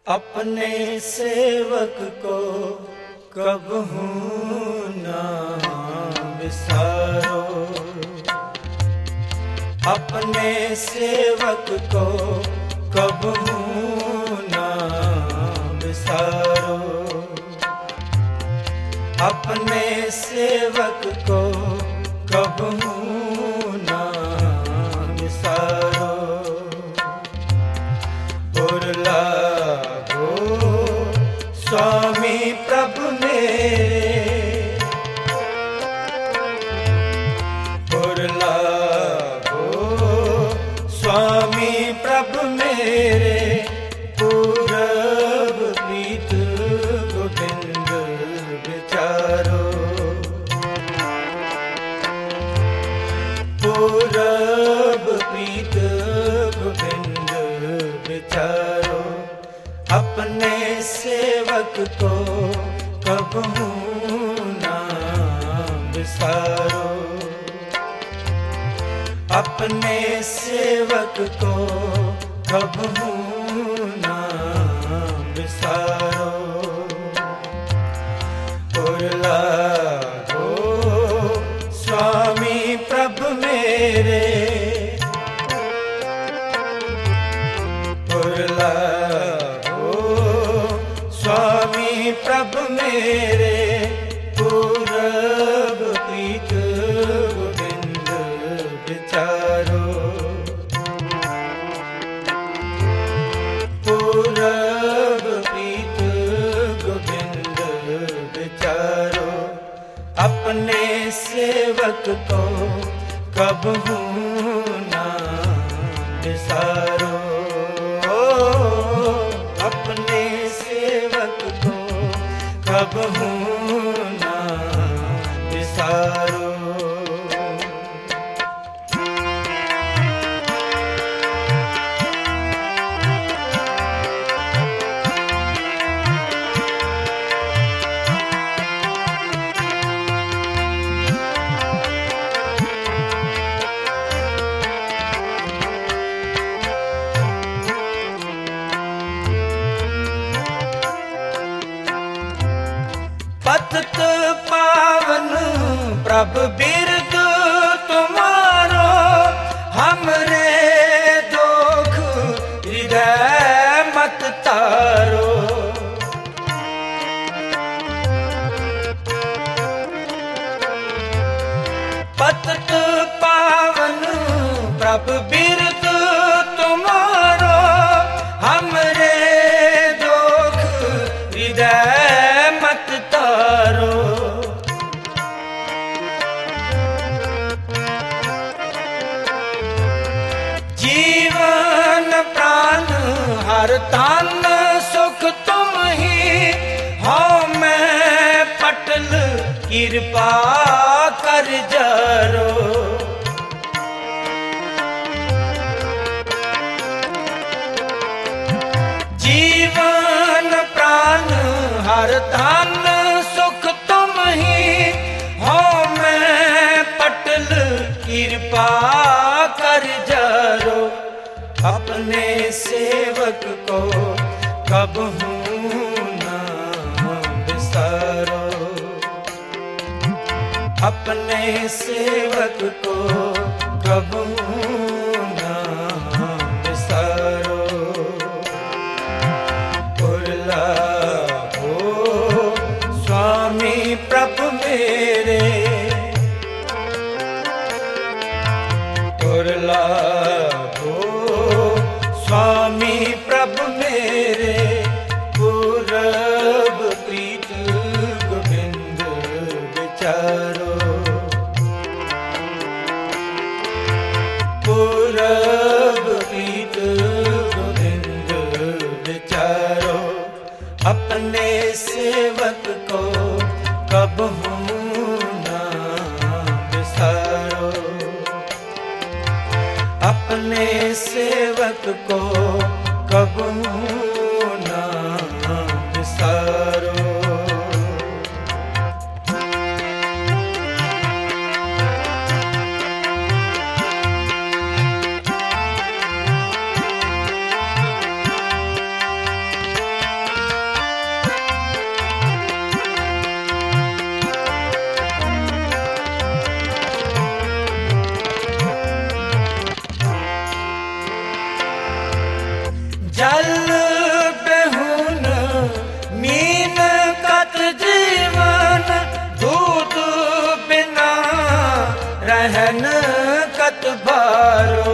अपने सेवक को कबहू ना बिसारो, अपने सेवक को कबहू ना बिसारो, अपने सेवक को कबहू ना बिसारो। पुरला स्वामी प्रभु मेरे, पुरला स्वामी प्रभु मेरे, पूरब प्रीत गोविंद विचारो, पूरब प्रीत गोविंद विचारो। अपने सेवक को कबहू ना बिसारो, अपने सेवक को कबहू ना बिसारो। पुरला हो स्वामी प्रभु मेरे, पुरला स्वामी प्रभु मेरे, पूरब प्रीत गोविंद विचारो, पूरब प्रीत गोविंद विचारो। अपने सेवक को कबहू ना बिसारो, अपने सेवक को कबहू ना बिसारो। पतित पावन प्रभु बिरद तुम्हारो, हमरे दुख हृदय मत तारो। पतित पावन प्रभु बिरद तुम्हारो, हमरे दुख हृदय मत तारो। जीवन प्राण हर तन सुख तुम ही हो, मैं पटल कृपा कर जरो। जीवन प्राण हर तन सुख तुम ही हो, मैं पटल कृपा कर जरो। अपने सेवक को कबहू ना बिसारो, अपने सेवक को कबहू ना बिसारो। पुरला स्वामी प्रभु मेरे, पुरला स्वामी प्रभु मेरे, पूरब प्रीत गोविंद विचारो, पूरब प्रीत गोविंद विचारो। अपने सेवक को कबहू ना बिसारो, अपने सेवक को कबहू ना बिसारो। जल बेहुन मीन कत जीवन, दूध बिना रहन कत बारो।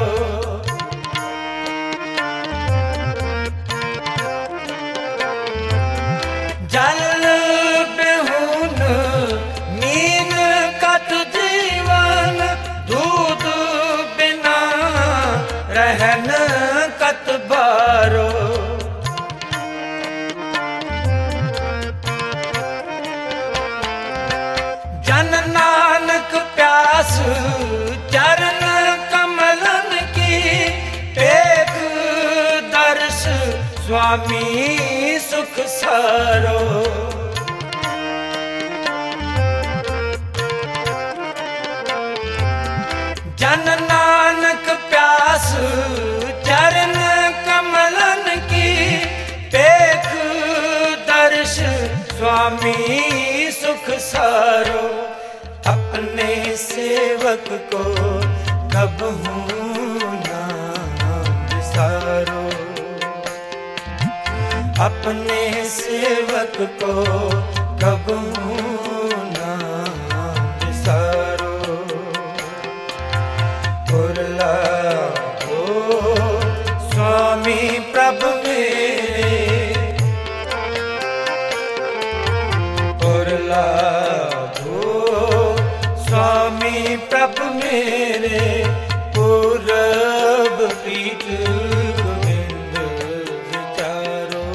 जल बेहुन मीन कत जीवन, दूध बिना रहन कत बारो। जन नानक प्यास चरण कमलन की, एक दर्श स्वामी सुख सारो। जन नानक प्यास चरण कमलन की, एक दर्श स्वामी सुख सारो। अपने सेवक को कबहू ना बिसारो, अपने सेवक को कबहू ना बिसारो। कुरला हो स्वामी प्रभु मेरे, कुरला स्वामी प्रभु मेरे, पूरब पीठ गोविंद विचारो।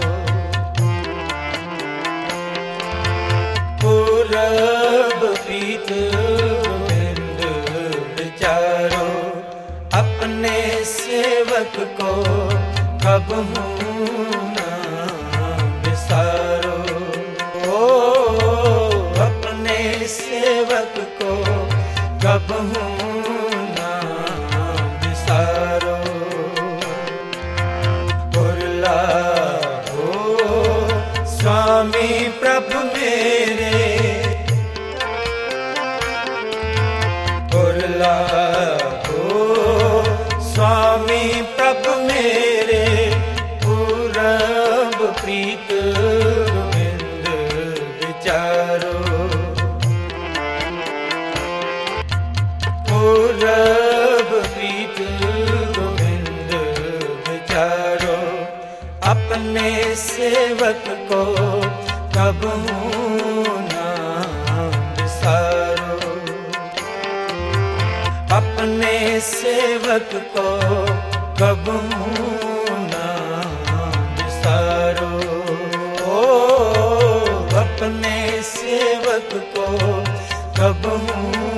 पूरब पीठ गोविंद विचारो। अपने सेवक को कबहू ना बिसारो। अपने सेवक को कबहू ना बिसारो। कुरला हो स्वामी प्रभु मेरे, कुरला हो स्वामी प्रभु मेरे, पूरब प्रीत गोविंद विचारो। पूरब प्रीत गोविंद विचारो। अपने सेवक को कबहू ना बिसारो। अपने सेवक को कबहू ना बिसारो। अपने सेवक को कबहू